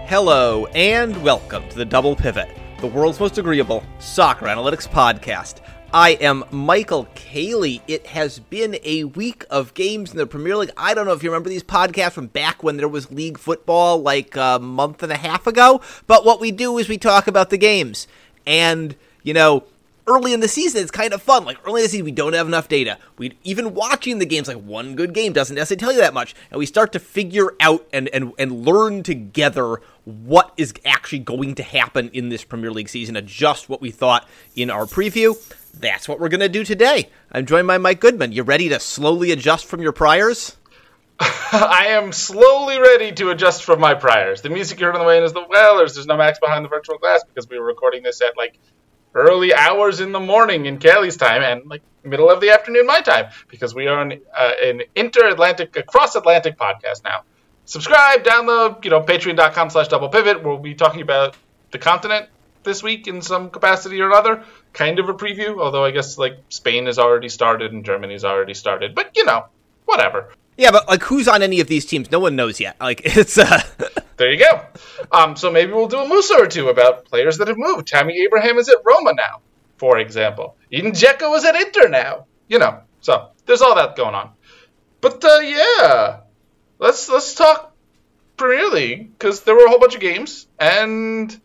Hello, and welcome to the Double Pivot, the world's most agreeable soccer analytics podcast. I am Michael Cayley. It has been a week of games in the Premier League. I don't know if you remember these podcasts from back when there was league football like a month and a half ago, but what we do is we talk about the games. And, early in the season, it's kind of fun. Like, early in the season, we don't have enough data. Even watching the games, like, one good game doesn't necessarily tell you that much. And we start to figure out and learn together what is actually going to happen in this Premier League season, adjust what we thought in our preview. That's what we're going to do today. I'm joined by Mike Goodman. You ready to slowly adjust from your priors? I am slowly ready to adjust from my priors. The music you heard on the way in is the Whalers. There's no Max behind the virtual glass because we were recording this at, early hours in the morning in Kelly's time and, middle of the afternoon my time because we are an cross-Atlantic podcast now. Subscribe, download, patreon.com/doublepivot. We'll be talking about the continent this week in some capacity or another. Kind of a preview, although I guess, Spain has already started and Germany's already started. But, whatever. Yeah, but, who's on any of these teams? No one knows yet. It's... There you go. So maybe we'll do a Musa or two about players that have moved. Tammy Abraham is at Roma now, for example. Eden Dzeko is at Inter now. So there's all that going on. But, yeah, let's talk Premier League, because there were a whole bunch of games, and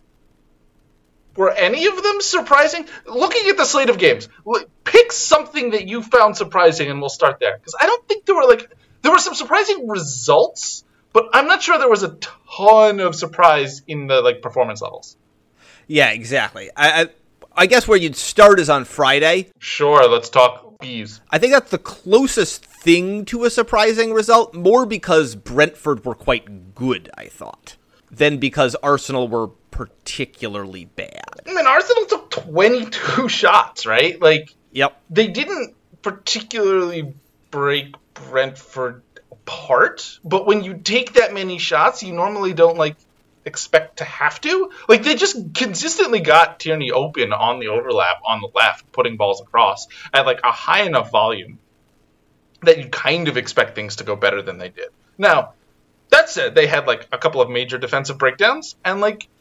were any of them surprising? Looking at the slate of games, pick something that you found surprising, and we'll start there. Because I don't think there were some surprising results, but I'm not sure there was a ton of surprise in the performance levels. Yeah, exactly. I guess where you'd start is on Friday. Sure, let's talk bees. I think that's the closest thing to a surprising result, more because Brentford were quite good, I thought, than because Arsenal were particularly bad. I mean, Arsenal took 22 shots, right? Yep. They didn't particularly break Brentford apart, but when you take that many shots, you normally don't expect to have to. They just consistently got Tierney open on the overlap on the left, putting balls across at a high enough volume that you kind of expect things to go better than they did. Now, that said, they had a couple of major defensive breakdowns, and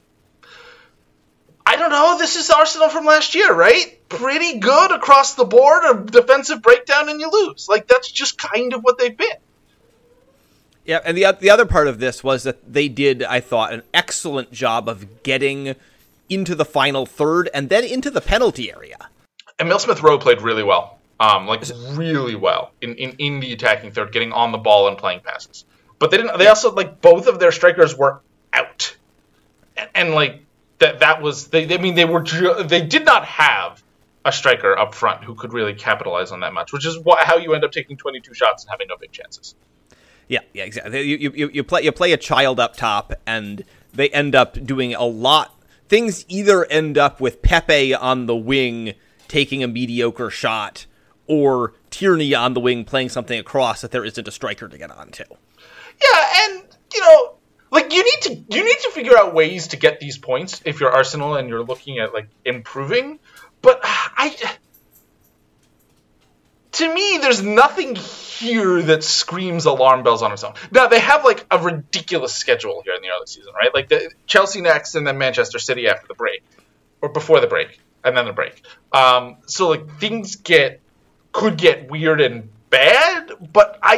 I don't know, this is Arsenal from last year, right? Pretty good across the board, a defensive breakdown and you lose. That's just kind of what they've been. Yeah, and the other part of this was that they did, I thought, an excellent job of getting into the final third and then into the penalty area. Emile Smith-Rowe played really well, really well in the attacking third, getting on the ball and playing passes. But they didn't. They also both of their strikers were out, and that was they did not have a striker up front who could really capitalize on that much, which is how you end up taking 22 shots and having no big chances. Yeah, exactly. You play a child up top, and they end up doing a lot. Things either end up with Pepe on the wing taking a mediocre shot, or Tierney on the wing playing something across that there isn't a striker to get onto. Yeah, and you need to figure out ways to get these points if you're Arsenal and you're looking at improving. But to me, there's nothing here that screams alarm bells on its own. Now, they have, a ridiculous schedule here in the early season, right? The Chelsea next and then Manchester City after the break. Or before the break, and then the break. So, things could get weird and bad, but I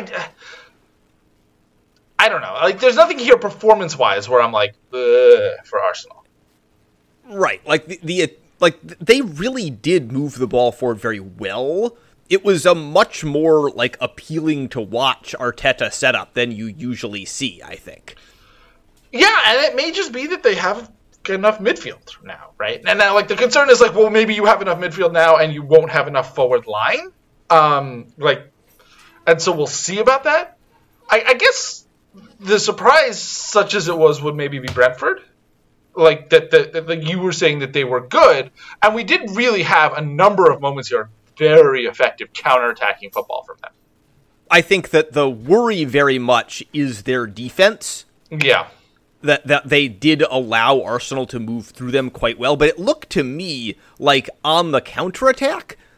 don't know. There's nothing here performance-wise where I'm for Arsenal. Right. They really did move the ball forward very well. It was a much more, appealing to watch Arteta setup than you usually see, I think. Yeah, and it may just be that they have enough midfield now, right? And now, the concern is, maybe you have enough midfield now and you won't have enough forward line. And so we'll see about that. I guess the surprise, such as it was, would maybe be Brentford. That you were saying that they were good, and we did really have a number of moments here very effective counterattacking football from them. I think that the worry very much is their defense. Yeah. That they did allow Arsenal to move through them quite well, but it looked to me on the counterattack,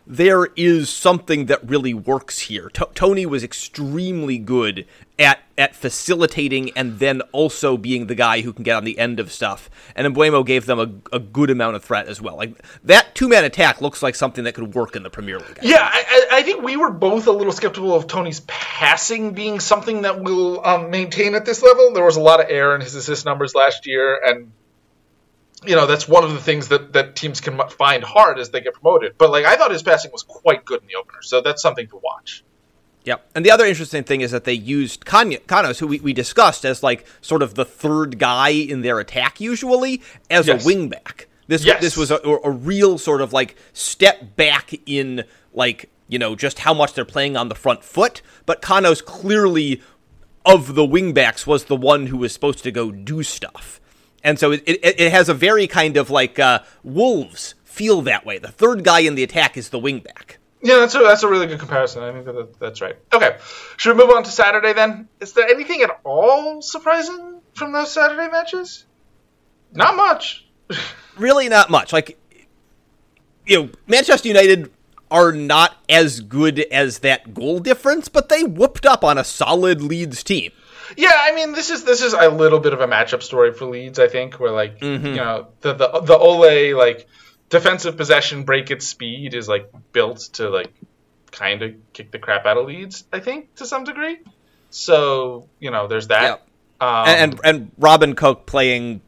there is something that really works here. Tony was extremely good at facilitating and then also being the guy who can get on the end of stuff. And Mbeumo gave them a good amount of threat as well. Like, that two-man attack looks like something that could work in the Premier League. Yeah, I think we were both a little skeptical of Tony's passing being something that will maintain at this level. There was a lot of error in his assist numbers last year, and that's one of the things that teams can find hard as they get promoted. But I thought his passing was quite good in the opener, so that's something to watch. Yep. And the other interesting thing is that they used Canos, who we discussed as sort of the third guy in their attack usually, as a wingback. This was a real sort of step back in just how much they're playing on the front foot. But Canos clearly, of the wingbacks, was the one who was supposed to go do stuff. And so it has a very kind of Wolves feel that way. The third guy in the attack is the wingback. Yeah, that's a really good comparison. I think that's right. Okay, should we move on to Saturday then? Is there anything at all surprising from those Saturday matches? Not much. Really not much. Manchester United are not as good as that goal difference, but they whooped up on a solid Leeds team. Yeah, I mean, this is a little bit of a matchup story for Leeds, I think, where the Ole defensive possession, break its speed is built to kind of kick the crap out of Leeds, I think, to some degree. So there's that. Yep. And Robin Koch playing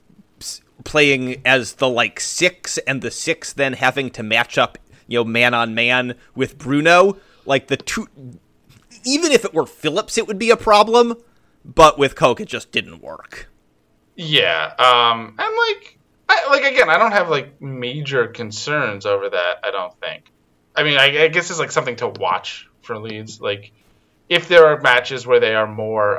as the 6, and the 6 then having to match up man on man with Bruno. The two, even if it were Phillips, it would be a problem. But with Koch, it just didn't work. Yeah, and again, I don't have major concerns over that. I don't think. I mean, I guess it's something to watch for Leeds. If there are matches where they are more,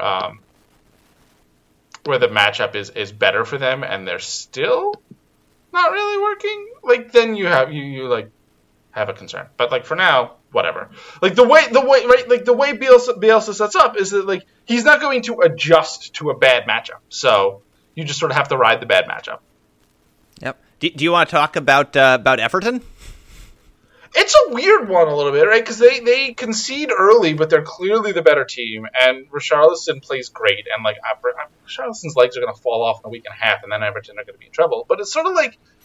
where the matchup is better for them, and they're still not really working, then you have have a concern. But for now, whatever. The way Bielsa sets up is that he's not going to adjust to a bad matchup. So you just sort of have to ride the bad matchup. Yep. Do you want to talk about Everton? It's a weird one a little bit, right? Because they concede early, but they're clearly the better team, and Richarlison plays great, and Richarlison's legs are going to fall off in a week and a half, and then Everton are going to be in trouble. But it's sort of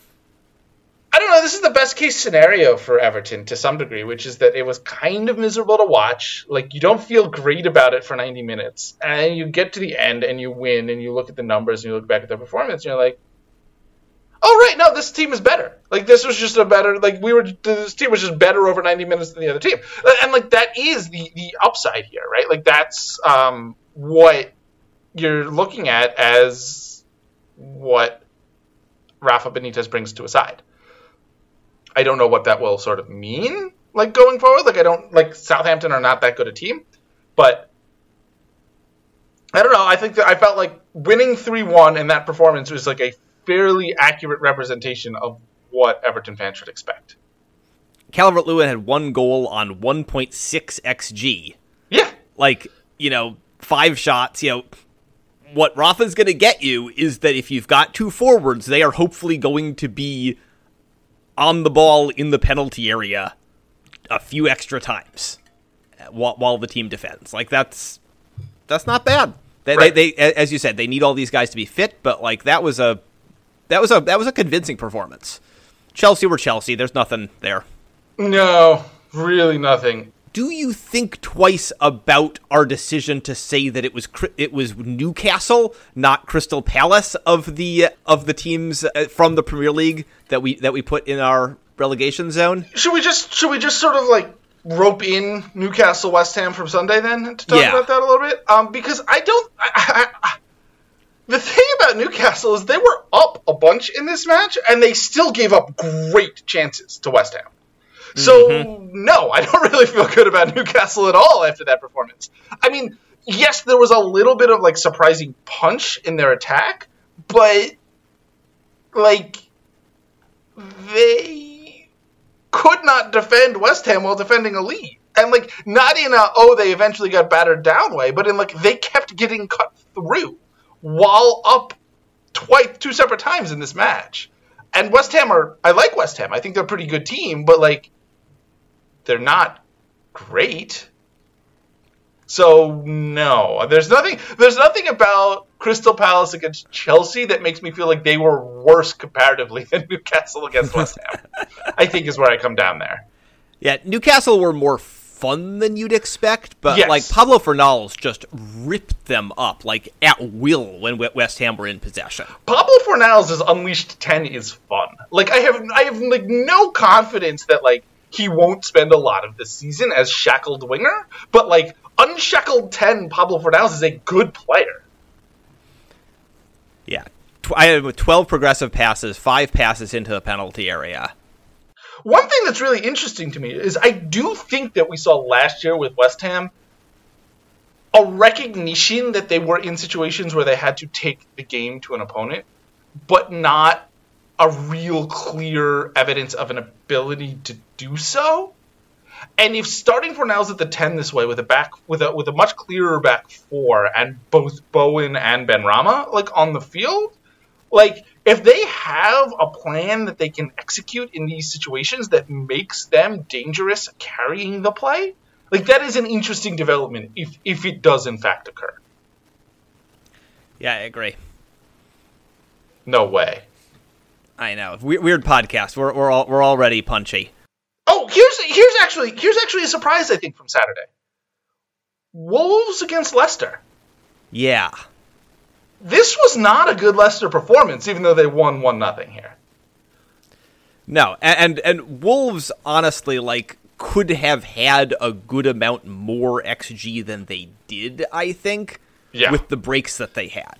I don't know, this is the best case scenario for Everton to some degree, which is that it was kind of miserable to watch. You don't feel great about it for 90 minutes, and you get to the end and you win, and you look at the numbers and you look back at their performance, and you're like, oh, right, no, this team is better. This was just a better, this team was just better over 90 minutes than the other team. And, that is the upside here, right? That's what you're looking at as what Rafa Benitez brings to a side. I don't know what that will sort of mean, going forward. I don't, Southampton are not that good a team. But, I don't know, I think that I felt winning 3-1 in that performance was a fairly accurate representation of what Everton fans should expect. Calvert-Lewin had one goal on 1.6 XG. Yeah. 5 shots. What Rafa's going to get you is that if you've got 2 forwards, they are hopefully going to be on the ball in the penalty area a few extra times while the team defends. That's not bad. They as you said, they need all these guys to be fit, but that was a convincing performance. Chelsea were Chelsea. There's nothing there. No, really nothing. Do you think twice about our decision to say that it was Newcastle, not Crystal Palace, of the teams from the Premier League that we put in our relegation zone? Should we just sort of rope in Newcastle West Ham from Sunday then to talk about that a little bit? Because the thing about Newcastle is they were up a bunch in this match, and they still gave up great chances to West Ham. So, no, I don't really feel good about Newcastle at all after that performance. I mean, yes, there was a little bit of, surprising punch in their attack, but, they could not defend West Ham while defending a lead. And, not in they eventually got battered down way, but in, they kept getting cut through while up 2 separate times in this match. And West Ham I like West Ham. I think they're a pretty good team, but, they're not great. So no, there's nothing about Crystal Palace against Chelsea that makes me feel like they were worse comparatively than Newcastle against West Ham. I think is where I come down there. Yeah, Newcastle were more fun than you'd expect, but Yes. like Pablo Fornals just ripped them up like at will when West Ham were in possession. Pablo Fornals' Unleashed 10 is fun. Like I have like no confidence that like he won't spend a lot of this season as shackled winger, but like unshackled 10 Pablo Fornals is a good player. Yeah. I had 12 progressive passes, 5 passes into the penalty area. One thing that's really interesting to me is I do think that we saw last year with West Ham a recognition that they were in situations where they had to take the game to an opponent, but not a real clear evidence of an ability to do so. And if starting Fornals at the 10 this way with a much clearer back four and both Bowen and Benrahma like on the field, like if they have a plan that they can execute in these situations that makes them dangerous carrying the play, like that is an interesting development if it does in fact occur. Yeah, I agree. No way. I know. Weird podcast. We're already punchy. Oh, here's actually a surprise I think from Saturday. Wolves against Leicester. Yeah. This was not a good Leicester performance, even though they won 1-0 here. No, and Wolves honestly like could have had a good amount more XG than they did, I think, with the breaks that they had.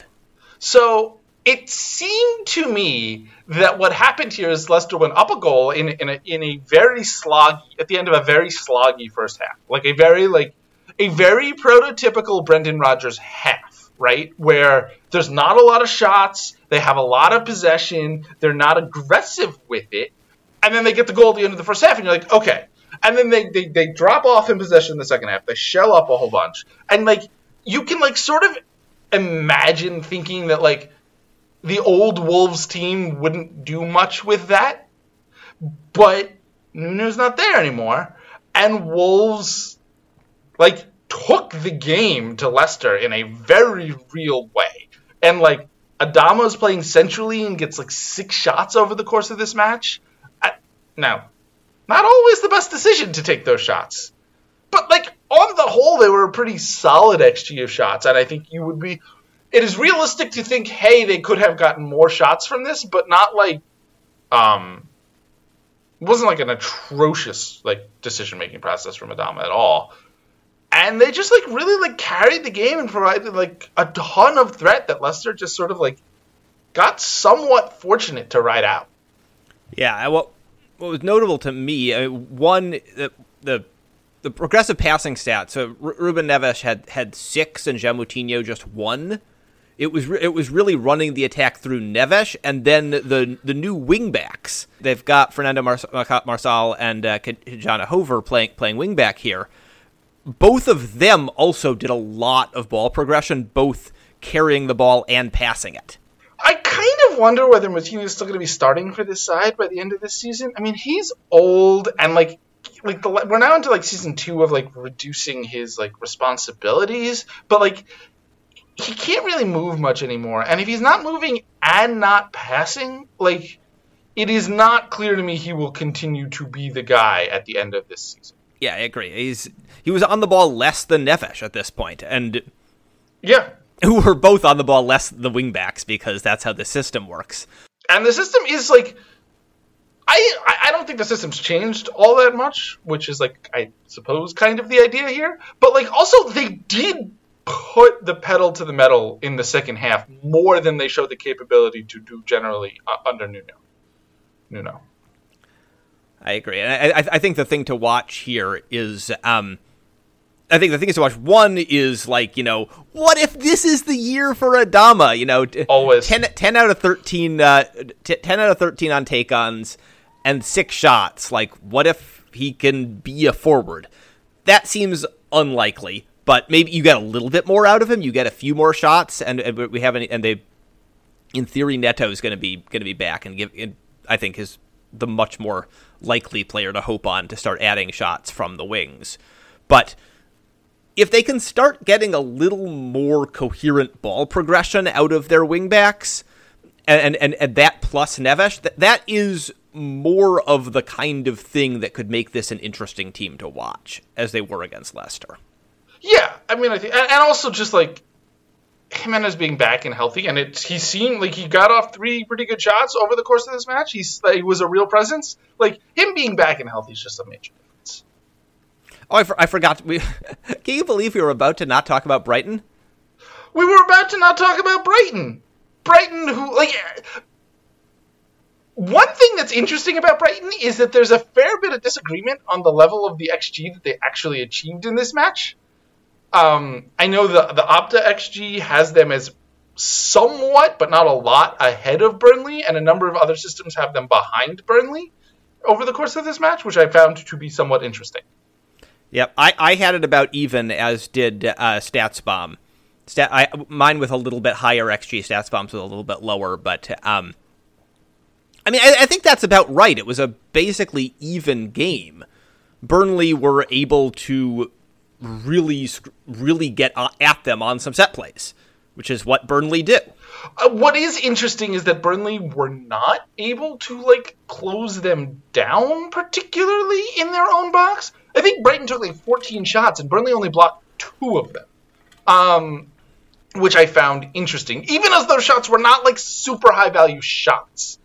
So it seemed to me that what happened here is Leicester went up a goal in a very sloggy, at the end of a very sloggy first half, like a very prototypical Brendan Rodgers half, right? Where there's not a lot of shots, they have a lot of possession, they're not aggressive with it, and then they get the goal at the end of the first half, and you're like, okay. And then they drop off in possession in the second half, they shell up a whole bunch, and like you can like sort of imagine thinking that like the old Wolves team wouldn't do much with that, but Nuno's not there anymore, and Wolves like took the game to Leicester in a very real way. And like Adama's playing centrally and gets like 6 shots over the course of this match. Now, not always the best decision to take those shots, but like on the whole, they were a pretty solid XG of shots, and I think it is realistic to think, hey, they could have gotten more shots from this, but not like, it wasn't like an atrocious like decision-making process from Adama at all. And they just like really like carried the game and provided like a ton of threat that Leicester just sort of like got somewhat fortunate to ride out. Yeah, what was notable to me, one, the progressive passing stats. So Ruben Neves had 6 and Jean Moutinho just 1. It was really running the attack through Neves, and then the new wing backs. They've got Fernando Marçal and Kijana Hover playing wingback here. Both of them also did a lot of ball progression, both carrying the ball and passing it. I kind of wonder whether Moutinho is still going to be starting for this side by the end of this season. I mean, he's old, and we're now into like season 2 of like reducing his like responsibilities, but like he can't really move much anymore. And if he's not moving and not passing, like it is not clear to me he will continue to be the guy at the end of this season. Yeah, I agree. He was on the ball less than Neves at this point, and yeah, who were both on the ball less than the wingbacks because that's how the system works. And the system is like, I don't think the system's changed all that much, which is like I suppose kind of the idea here. But like also they did put the pedal to the metal in the second half more than they showed the capability to do generally under Nuno. I agree. And I think the thing to watch here is, I think the thing is to watch, one is like, what if this is the year for Adama? Always 10 out of 13, 10 out of 13 on take-ons and 6 shots. Like, what if he can be a forward? That seems unlikely, but maybe you get a little bit more out of him. You get a few more shots, and we have in theory, Neto's going to be back and I think his the much more likely player to hope on to start adding shots from the wings. But if they can start getting a little more coherent ball progression out of their wingbacks, and that plus Neves, that is more of the kind of thing that could make this an interesting team to watch, as they were against Leicester. Yeah, I mean, I think, and also just like Jimenez being back and healthy, and he seemed like he got off 3 pretty good shots over the course of this match. He was a real presence. Like, him being back and healthy is just a major difference. Oh, I forgot. Can you believe we were about to not talk about Brighton? We were about to not talk about Brighton. Brighton, who, like, one thing that's interesting about Brighton is that there's a fair bit of disagreement on the level of the XG that they actually achieved in this match. I know the Opta XG has them as somewhat, but not a lot, ahead of Burnley, and a number of other systems have them behind Burnley over the course of this match, which I found to be somewhat interesting. Yep, I had it about even, as did StatsBomb. Mine with a little bit higher XG, StatsBomb's with a little bit lower, but I mean, I think that's about right. It was a basically even game. Burnley were able to really get at them on some set plays, which is what Burnley do. What is interesting is that Burnley were not able to, like, close them down particularly in their own box. I think Brighton took, like, 14 shots, and Burnley only blocked 2 of them, which I found interesting, even as those shots were not, like, super high-value shots.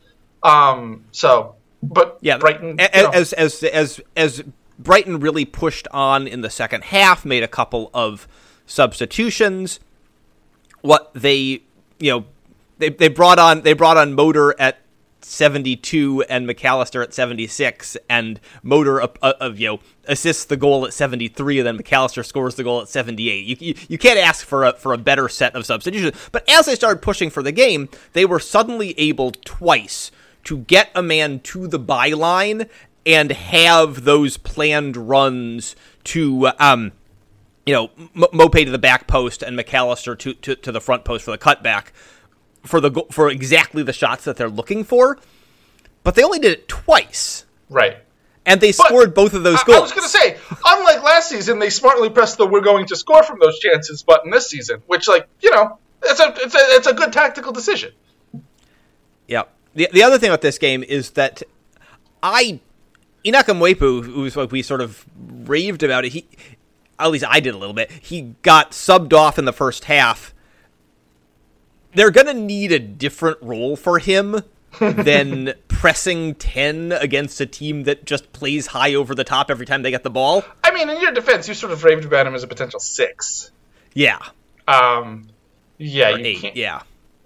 But yeah, Brighton... As Brighton really pushed on in the second half, made a couple of substitutions. What they brought on Motor at 72 and McAllister at 76, and Motor assists the goal at 73, and then McAllister scores the goal at 78. You can't ask for a better set of substitutions. But as they started pushing for the game, they were suddenly able twice to get a man to the byline and have those planned runs to, Mopé to the back post and McAllister to the front post for the cutback for exactly the shots that they're looking for. But they only did it twice. Right. And they scored both of those goals. I was going to say, unlike last season, they smartly pressed the "we're going to score from those chances" button this season, which, it's a good tactical decision. Yeah. The other thing about this game is that Enoch Mwepu, who's what we sort of raved about it, at least I did a little bit, he got subbed off in the first half. They're going to need a different role for him than pressing 10 against a team that just plays high over the top every time they get the ball. I mean, in your defense, you sort of raved about him as a potential 6. Yeah. Yeah, you 8, can't. Yeah.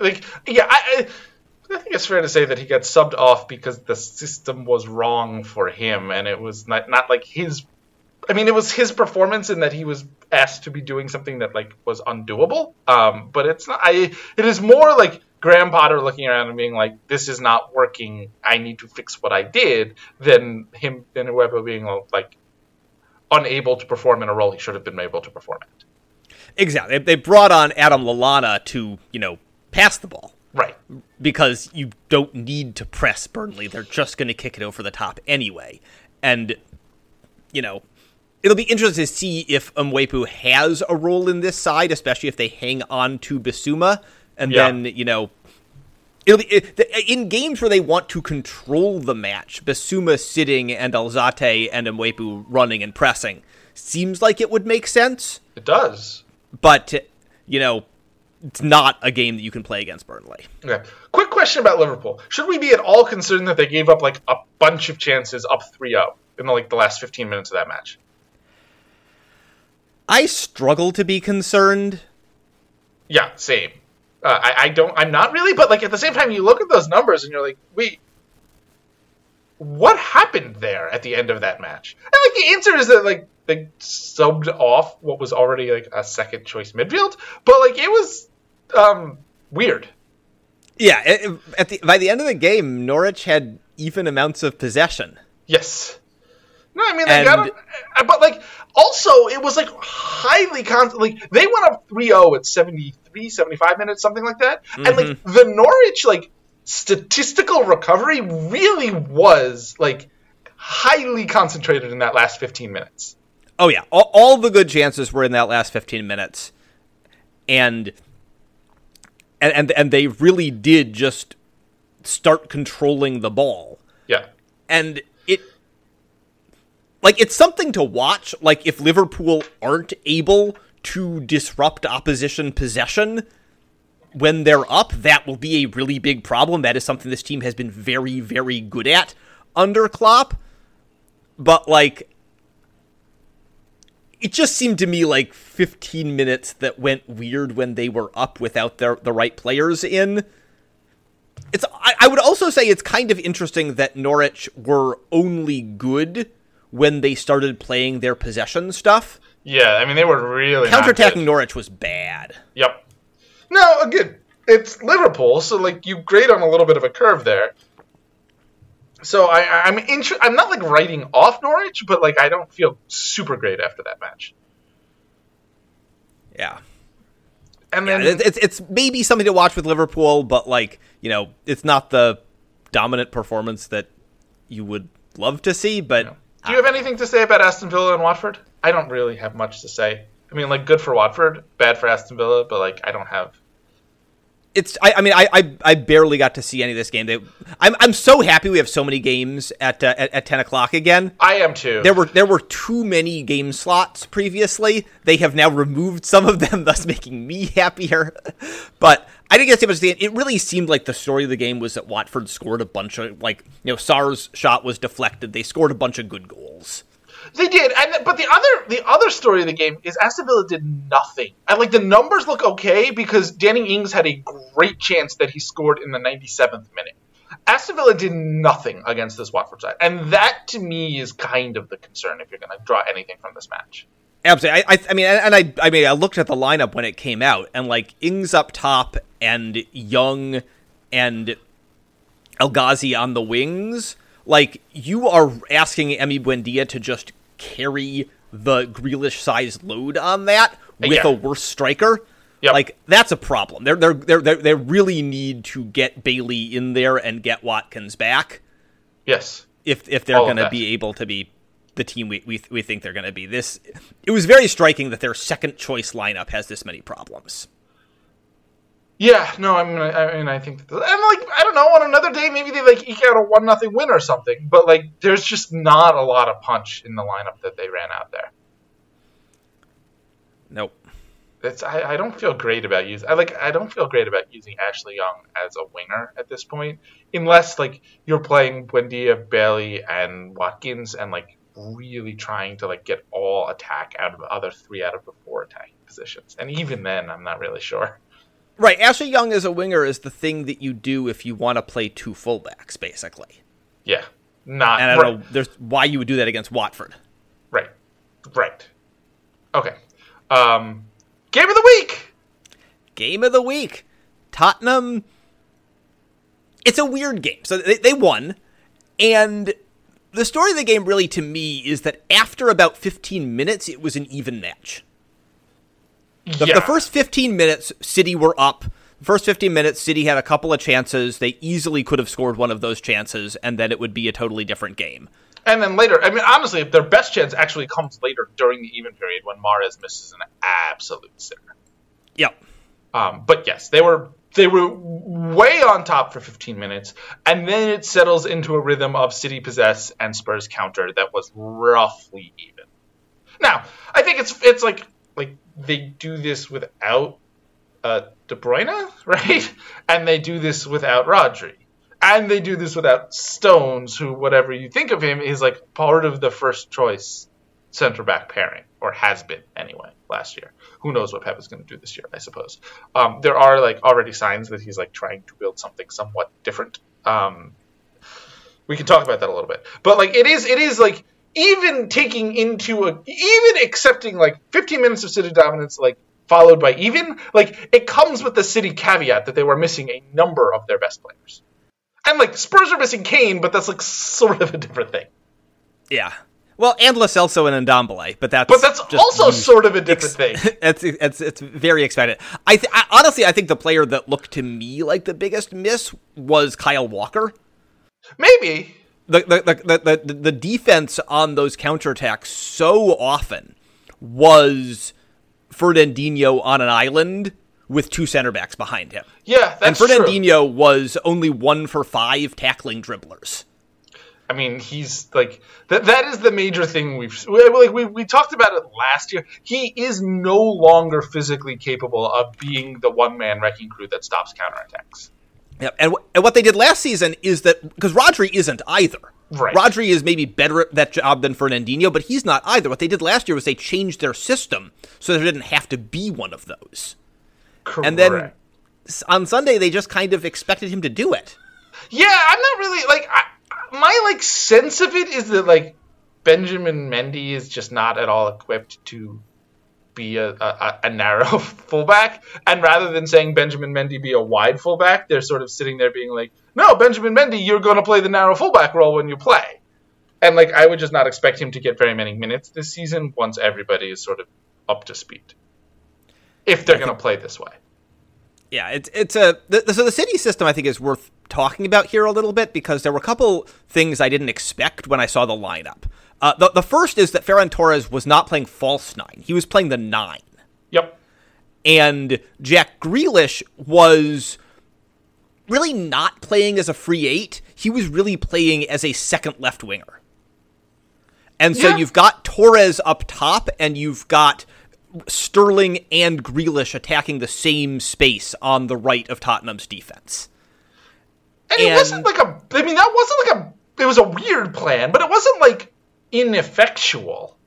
I think it's fair to say that he got subbed off because the system was wrong for him, and it was not like his... I mean, it was his performance in that he was asked to be doing something that, like, was undoable. But it's not... It is more like Graham Potter looking around and being like, this is not working, I need to fix what I did, than whoever being, like, unable to perform in a role he should have been able to perform at. Exactly. They brought on Adam Lallana to, pass the ball. Right. Because you don't need to press Burnley. They're just going to kick it over the top anyway. And, it'll be interesting to see if Mwepu has a role in this side, especially if they hang on to Bissouma. And then, it'll be in games where they want to control the match, Bissouma sitting and Alzate and Mwepu running and pressing seems like it would make sense. It does. But, it's not a game that you can play against Burnley. Okay. Quick question about Liverpool. Should we be at all concerned that they gave up, like, a bunch of chances up 3-0 in, the last 15 minutes of that match? I struggle to be concerned. Yeah, same. I'm not really, but, like, at the same time, you look at those numbers and you're like, wait, what happened there at the end of that match? And, like, the answer is that, like, they subbed off what was already, like, a second choice midfield, but, like, it was weird. Yeah, by the end of the game, Norwich had even amounts of possession. Yes. No, I mean, they got it, but, like, also, it was, like, highly like, they went up 3-0 at 73, 75 minutes, something like that, and, like, the Norwich, like, statistical recovery really was like highly concentrated in that last 15 minutes. Oh yeah, all the good chances were in that last 15 minutes, and they really did just start controlling the ball. Yeah, and it's something to watch. Like, if Liverpool aren't able to disrupt opposition possession when they're up, that will be a really big problem. That is something this team has been very, very good at under Klopp. But, like, it just seemed to me like 15 minutes that went weird when they were up without the right players in. I would also say it's kind of interesting that Norwich were only good when they started playing their possession stuff. Yeah, I mean, they were really counterattacking Norwich was bad. Yep. No, again, it's Liverpool, so like you grade on a little bit of a curve there. So I'm not like writing off Norwich, but like I don't feel super great after that match. Yeah. And then it's maybe something to watch with Liverpool, but like, you know, it's not the dominant performance that you would love to see, but... No. Do you have anything to say about Aston Villa and Watford? I don't really have much to say. I mean, like, good for Watford, bad for Aston Villa, but like, I don't have... I barely got to see any of this game. I'm so happy we have so many games at 10 o'clock again. I am too. There were too many game slots previously. They have now removed some of them, thus making me happier. But I didn't get to see much of the game. It really seemed like the story of the game was that Watford scored a bunch of, like, you know, Sarr's shot was deflected. They scored a bunch of good goals. They did, but the other story of the game is Aston Villa did nothing. And like the numbers look okay because Danny Ings had a great chance that he scored in the 97th minute. Aston Villa did nothing against this Watford side, and that to me is kind of the concern if you're going to draw anything from this match. Absolutely. I looked at the lineup when it came out, and like Ings up top and Young and El Ghazi on the wings. Like, you are asking Emi Buendia to just carry the Grealish-sized load on that with a worse striker. Yep. Like, that's a problem. They really need to get Bailey in there and get Watkins back. Yes. If they're going to be able to be the team we think they're going to be. It was very striking that their second choice lineup has this many problems. Yeah, no, I think, and like, I don't know, on another day, maybe they like eke out a 1-0 win or something, but like, there's just not a lot of punch in the lineup that they ran out there. Nope. I don't feel great about using Ashley Young as a winger at this point, unless like you're playing Buendia, Bailey, and Watkins, and like really trying to like get all attack out of the other 3 out of the 4 attacking positions, and even then, I'm not really sure. Right, Ashley Young as a winger is the thing that you do if you want to play 2 fullbacks, basically. Yeah, and I don't know why you would do that against Watford. Right. Okay. Game of the week. Game of the week. Tottenham. It's a weird game. So they won, and the story of the game really to me is that after about 15 minutes, it was an even match. The first 15 minutes, City were up. The first 15 minutes, City had a couple of chances. They easily could have scored one of those chances, and then it would be a totally different game. And then later, I mean, honestly, their best chance actually comes later during the even period when Mahrez misses an absolute sinner. Yep. But yes, they were way on top for 15 minutes, and then it settles into a rhythm of City possess and Spurs counter that was roughly even. Now, I think it's like they do this without De Bruyne, right? And they do this without Rodri. And they do this without Stones, who, whatever you think of him, is like part of the first choice center-back pairing, or has been anyway, last year. Who knows what Pep is going to do this year, I suppose. There are like already signs that he's like trying to build something somewhat different. We can talk about that a little bit. But like it is like even accepting like 15 minutes of City dominance, like followed by like it comes with the City caveat that they were missing a number of their best players. And like Spurs are missing Kane, but that's like sort of a different thing. Yeah. Well, and Lo Celso and Ndombele, but that's just also sort of a different thing. It's very expected. Honestly, I think the player that looked to me like the biggest miss was Kyle Walker. Maybe the defense on those counterattacks so often was Fernandinho on an island with two center backs behind him. Yeah, that's true. And Fernandinho was only 1 for 5 tackling dribblers. I mean, he's like that is the major thing we talked about it last year. He is no longer physically capable of being the one-man wrecking crew that stops counterattacks. Yep. And what they did last season is that, because Rodri isn't either. Right. Rodri is maybe better at that job than Fernandinho, but he's not either. What they did last year was they changed their system so there didn't have to be one of those. Correct. And then on Sunday, they just kind of expected him to do it. Yeah, I'm not really, my sense of it is that Benjamin Mendy is just not at all equipped to be a narrow fullback, and rather than saying Benjamin Mendy be a wide fullback, they're sort of sitting there being like, no, Benjamin Mendy, you're going to play the narrow fullback role when you play. And I would just not expect him to get very many minutes this season once everybody is sort of up to speed, if they're going to play this way. Yeah, so the City system I think is worth talking about here a little bit, because there were a couple things I didn't expect when I saw the lineup. The first is that Ferran Torres was not playing false 9. He was playing the 9. Yep. And Jack Grealish was really not playing as a free 8. He was really playing as a second left winger. And so you've got Torres up top, and you've got Sterling and Grealish attacking the same space on the right of Tottenham's defense. And it wasn't it was a weird plan, but it wasn't ineffectual.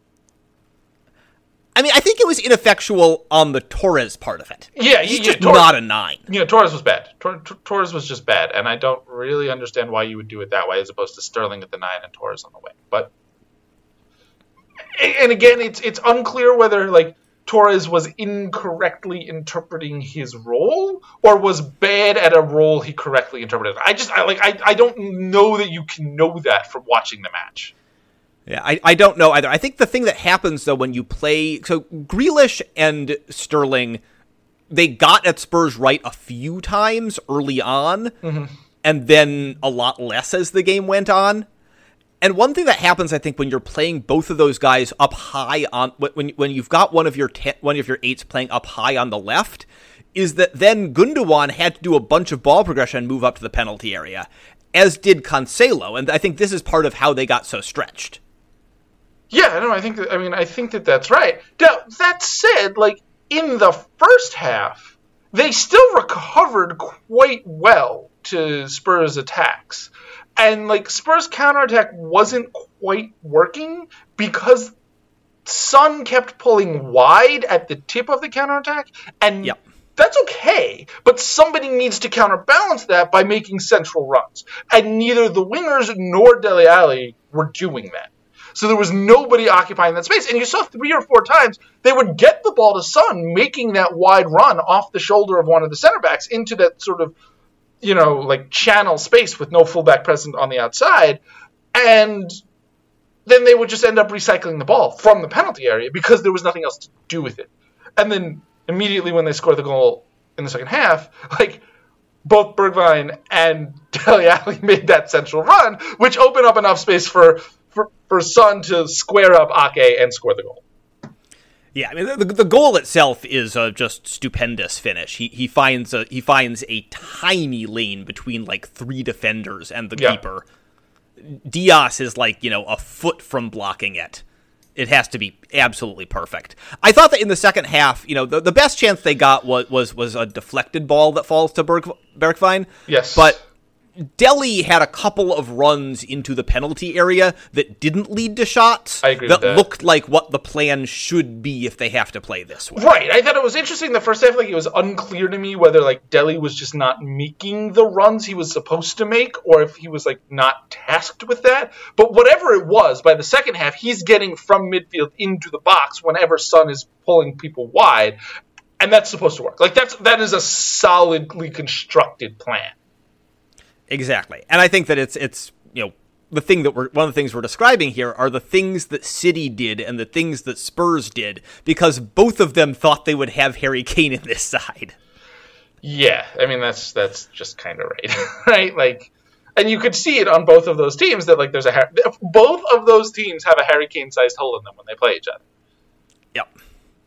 I mean, I think it was ineffectual on the Torres part of it. Yeah, he's just not a 9. Yeah, Torres was bad. Torres was just bad, and I don't really understand why you would do it that way as opposed to Sterling at the 9 and Torres on the wing. But, and again, it's unclear whether Torres was incorrectly interpreting his role or was bad at a role he correctly interpreted. I don't know that you can know that from watching the match. Yeah, I don't know either. I think the thing that happens, though, when you play... So Grealish and Sterling, they got at Spurs right a few times early on, and then a lot less as the game went on. And one thing that happens, I think, when you're playing both of those guys up high on... When you've got one of your 8s playing up high on the left, is that then Gundogan had to do a bunch of ball progression and move up to the penalty area, as did Cancelo. And I think this is part of how they got so stretched. Yeah, no, I think that that's right. Now, that said, in the first half, they still recovered quite well to Spurs' attacks. And, Spurs' counterattack wasn't quite working because Son kept pulling wide at the tip of the counterattack, and that's okay, but somebody needs to counterbalance that by making central runs. And neither the wingers nor Dele Alli were doing that. So there was nobody occupying that space. And you saw 3 or 4 times they would get the ball to Son, making that wide run off the shoulder of one of the center backs into that sort of, channel space with no fullback present on the outside. And then they would just end up recycling the ball from the penalty area because there was nothing else to do with it. And then immediately when they scored the goal in the second half, both Bergwijn and Dele Alli made that central run, which opened up enough space for Son to square up Ake and score the goal. Yeah, I mean the goal itself is a just stupendous finish. He finds a tiny lane between 3 defenders and the keeper. Diaz is a foot from blocking it. It has to be absolutely perfect. I thought that in the second half, the best chance they got was a deflected ball that falls to Bergwijn. Yes, but Dele had a couple of runs into the penalty area that didn't lead to shots. I agree with that. Looked like what the plan should be if they have to play this way. Right. I thought it was interesting the first half. It was unclear to me whether Dele was just not making the runs he was supposed to make, or if he was not tasked with that. But whatever it was, by the second half, he's getting from midfield into the box whenever Son is pulling people wide, and that's supposed to work. That is a solidly constructed plan. Exactly. And I think that it's the thing that one of the things we're describing here are the things that City did and the things that Spurs did, because both of them thought they would have Harry Kane in this side. Yeah, I mean that's just kind of right, right? Like, and you could see it on both of those teams that like both of those teams have a Harry Kane sized hole in them when they play each other. Yep.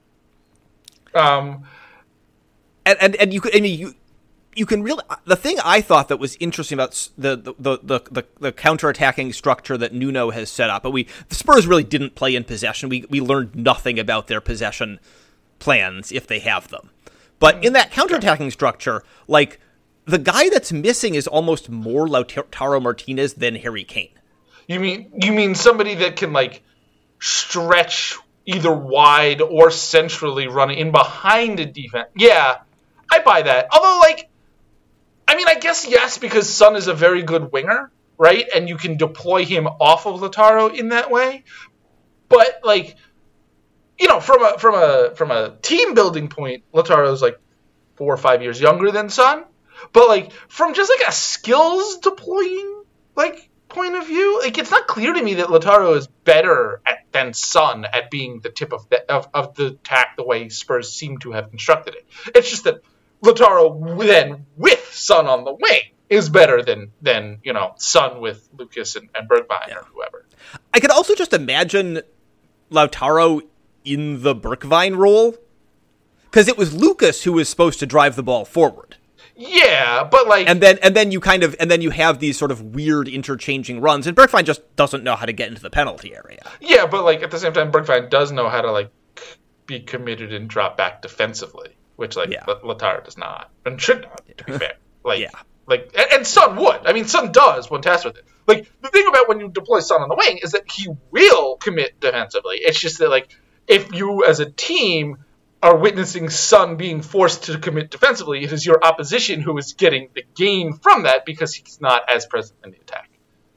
And you can really, the thing I thought that was interesting about the counterattacking structure that Nuno has set up, but the Spurs really didn't play in possession. We learned nothing about their possession plans if they have them. But in that counterattacking structure, like, the guy that's missing is almost more Lautaro Martinez than Harry Kane. You mean somebody that can like stretch either wide or centrally run in behind a defense? Yeah, I buy that. Although, like, I mean, I guess yes, because Son is a very good winger, right? And you can deploy him off of Lautaro in that way. But like, you know, from a team building point, Lautaro's like 4 or 5 years younger than Son. But like, from just like a skills deploying like point of view, like, it's not clear to me that Lautaro is better than Son at being the tip of the attack the way Spurs seem to have constructed it. It's just that Lautaro then with Son on the wing is better than you know, Son with Lucas and Bergwijn or whoever. I could also just imagine Lautaro in the Bergwijn role, because it was Lucas who was supposed to drive the ball forward. Yeah, but like, and then you have these sort of weird interchanging runs, and Bergwijn just doesn't know how to get into the penalty area. Yeah, but like at the same time, Bergwijn does know how to like be committed and drop back defensively, which like Lautaro does not and should not. To be fair, like and Son would. I mean, Son does when tasked with it. Like, the thing about when you deploy Son on the wing is that he will commit defensively. It's just that like, if you as a team are witnessing Son being forced to commit defensively, it is your opposition who is getting the gain from that because he's not as present in the attack.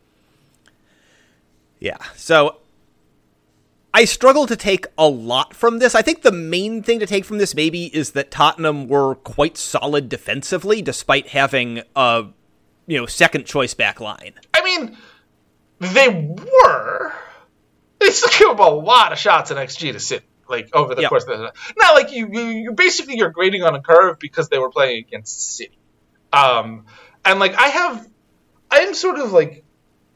Yeah, so I struggle to take a lot from this. I think the main thing to take from this maybe is that Tottenham were quite solid defensively, despite having a second choice back line. I mean, they were. They still give up a lot of shots in XG to City. Like, over the course of the... Not like you basically you're grading on a curve because they were playing against City. And, like, I'm sort of, like,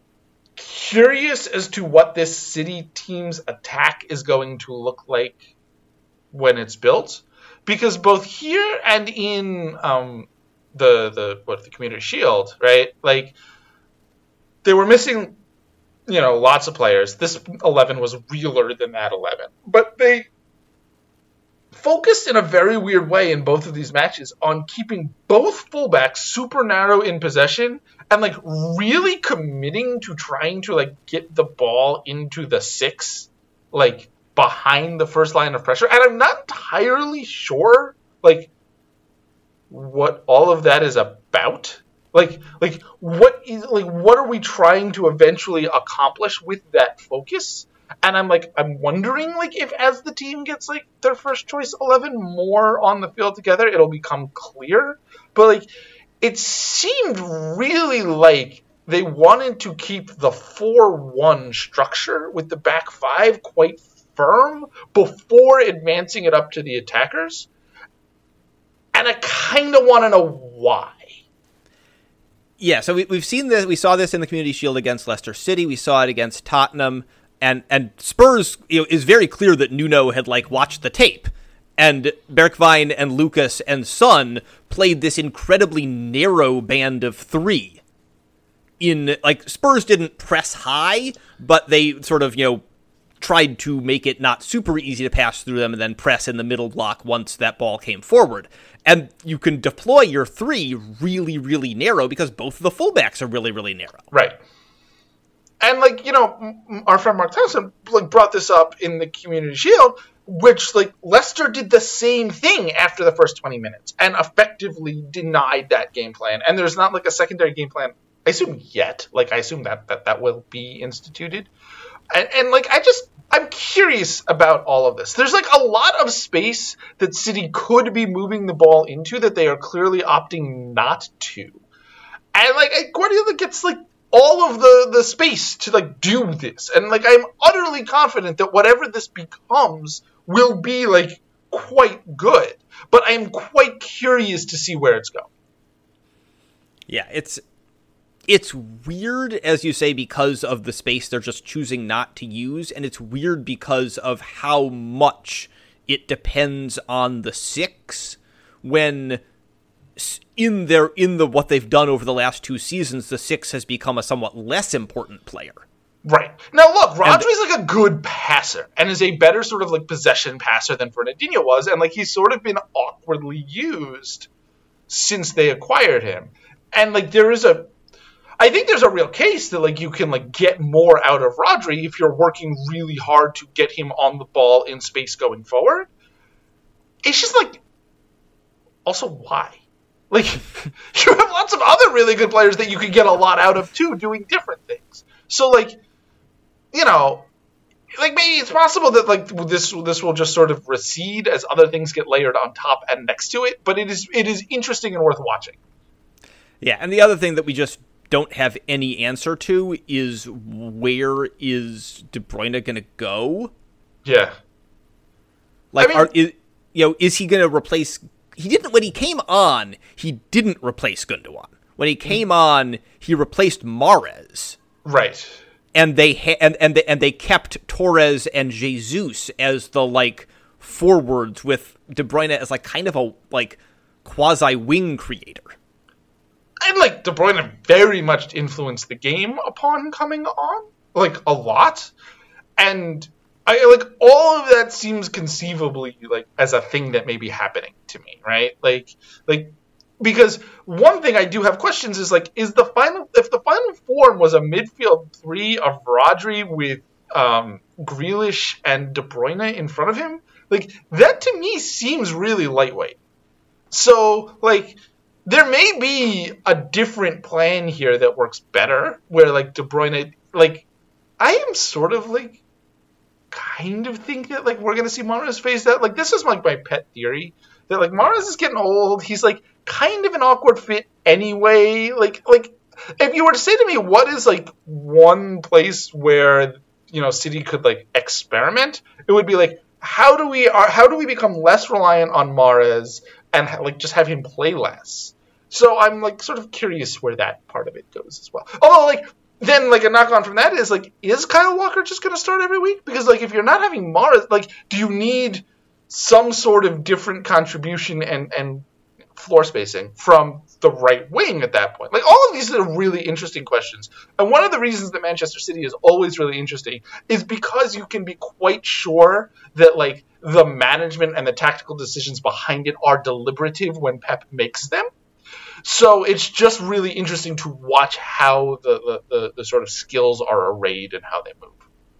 curious as to what this City team's attack is going to look like when it's built. Because both here and in the Community Shield, right? Like, they were missing... lots of players. This 11 was realer than that 11. But they focused in a very weird way in both of these matches on keeping both fullbacks super narrow in possession and, like, really committing to trying to, like, get the ball into the 6, like, behind the first line of pressure. And I'm not entirely sure, like, what all of that is about. Like what are we trying to eventually accomplish with that focus? And I'm wondering, like, if as the team gets, like, their first choice 11 more on the field together, it'll become clear. But, like, it seemed really like they wanted to keep the 4-1 structure with the back 5 quite firm before advancing it up to the attackers. And I kind of want to know why. Yeah, so we've seen this. We saw this in the Community Shield against Leicester City. We saw it against Tottenham, and Spurs. Is very clear that Nuno had, like, watched the tape, and Bergwijn and Lucas and Son played this incredibly narrow band of 3. Spurs didn't press high, but they sort of tried to make it not super easy to pass through them and then press in the middle block once that ball came forward. And you can deploy your 3 really, really narrow because both of the fullbacks are really, really narrow. Right. And, like, our friend Mark Thompson, like, brought this up in the Community Shield, which, like, Leicester did the same thing after the first 20 minutes and effectively denied that game plan. And there's not, like, a secondary game plan, I assume, yet. Like, I assume that will be instituted. And like, I'm curious about all of this. There's, like, a lot of space that City could be moving the ball into that they are clearly opting not to. And, like, Guardiola gets, like, all of the space to like do this. And like I'm utterly confident that whatever this becomes will be like quite good. But I'm quite curious to see where it's going. Yeah, it's weird, as you say, because of the space they're just choosing not to use, and it's weird because of how much it depends on the six when in what they've done over the last two seasons, the six has become a somewhat less important player. Right. Now, look, Rodri's like a good passer and is a better sort of like possession passer than Fernandinho was, and like he's sort of been awkwardly used since they acquired him. And like I think there's a real case that like you can like get more out of Rodri if you're working really hard to get him on the ball in space going forward. It's just like, also why? Like you have lots of other really good players that you could get a lot out of too, doing different things. So like, you know, like maybe it's possible that like this will just sort of recede as other things get layered on top and next to it. But it is interesting and worth watching. Yeah, and the other thing that we just don't have any answer to is where is De Bruyne going to go? Yeah. Like, is he going to replace... He didn't, when he came on, he didn't replace Gundogan. When he came on, he replaced Mahrez. Right. And they they kept Torres and Jesus as the, like, forwards with De Bruyne as, like, kind of a, like, quasi-wing creator. And, like, De Bruyne very much influenced the game upon coming on, like, a lot. And all of that seems conceivably, like, as a thing that may be happening to me, right? Like, because one thing I do have questions is, like, if the final form was a midfield three of Rodri with Grealish and De Bruyne in front of him, like, that to me seems really lightweight. So, like... There may be a different plan here that works better, where, like, De Bruyne, like, I am sort of, like, kind of think that, like, we're going to see Mahrez phase that. Like, this is, like, my pet theory, that, like, Mahrez is getting old. He's, like, kind of an awkward fit anyway. Like, if you were to say to me, what is, like, one place where, you know, City could, like, experiment, it would be, like, how do we become less reliant on Mahrez and, like, just have him play less? So I'm, like, sort of curious where that part of it goes as well. Although, like, then, like, a knock-on from that is, like, is Kyle Walker just going to start every week? Because, like, if you're not having Mahrez, like, do you need some sort of different contribution and floor spacing from the right wing at that point? Like, all of these are really interesting questions. And one of the reasons that Manchester City is always really interesting is because you can be quite sure that, like, the management and the tactical decisions behind it are deliberative when Pep makes them. So it's just really interesting to watch how the sort of skills are arrayed and how they move.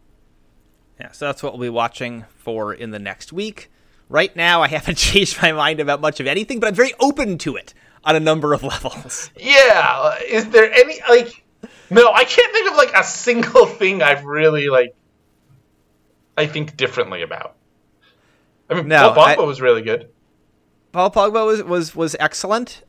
Yeah, so that's what we'll be watching for in the next week. Right now, I haven't changed my mind about much of anything, but I'm very open to it on a number of levels. Yeah. Is there any, like... No, I can't think of, like, a single thing I've really, like... I think differently about. I mean, Paul Pogba was really good. Paul Pogba was excellent.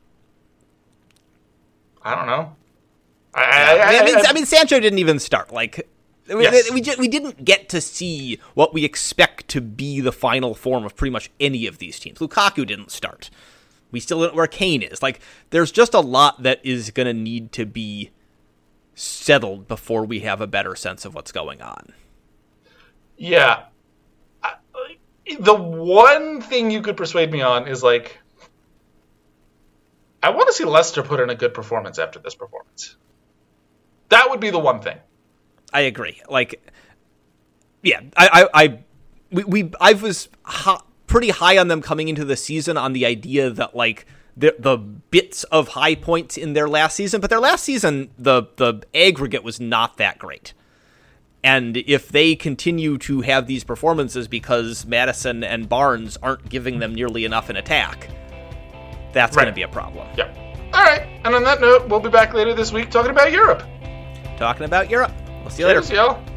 I don't know. I mean, Sancho didn't even start. Like, yes. we didn't get to see what we expect to be the final form of pretty much any of these teams. Lukaku didn't start. We still don't know where Kane is. Like, there's just a lot that is going to need to be settled before we have a better sense of what's going on. Yeah. The one thing you could persuade me on is, like, I want to see Leicester put in a good performance after this performance. That would be the one thing. I agree. Like, yeah, I was pretty high on them coming into the season on the idea that, like, the bits of high points in their last season, but their last season, the aggregate was not that great. And if they continue to have these performances because Maddison and Barnes aren't giving them nearly enough in attack, that's going to be a problem. Yeah. All right. And on that note, we'll be back later this week talking about Europe. We'll see you later. Y'all.